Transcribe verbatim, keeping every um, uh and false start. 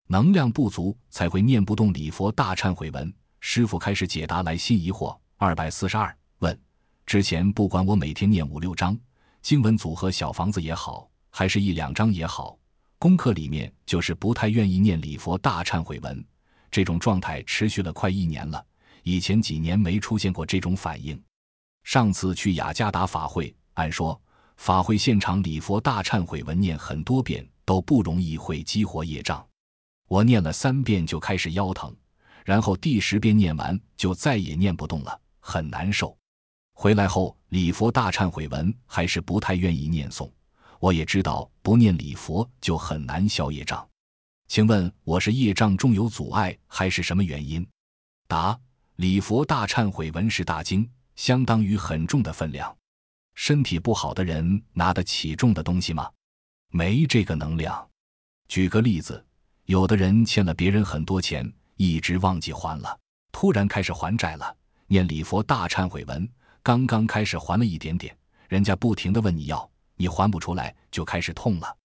能量不足才会念不动礼佛大忏悔文。师父开始解答来信疑惑。二百四十二问：之前不管我每天念五六章经文组合小房子也好，还是一两章也好，功课里面就是不太愿意念礼佛大忏悔文，这种状态持续了快一年了，以前几年没出现过这种反应。上次去雅加达法会，按说法会现场礼佛大忏悔文念很多遍都不容易会激活业障，我念了三遍就开始腰疼，然后第十遍念完就再也念不动了，很难受。回来后礼佛大忏悔文还是不太愿意念诵，我也知道不念礼佛就很难消业障，请问我是业障中有阻碍还是什么原因？答：礼佛大忏悔文是大经，相当于很重的分量，身体不好的人拿得起重的东西吗？没这个能量。举个例子，有的人欠了别人很多钱，一直忘记还了，突然开始还债了，念礼佛大忏悔文，刚刚开始还了一点点，人家不停地问你要，你还不出来就开始痛了，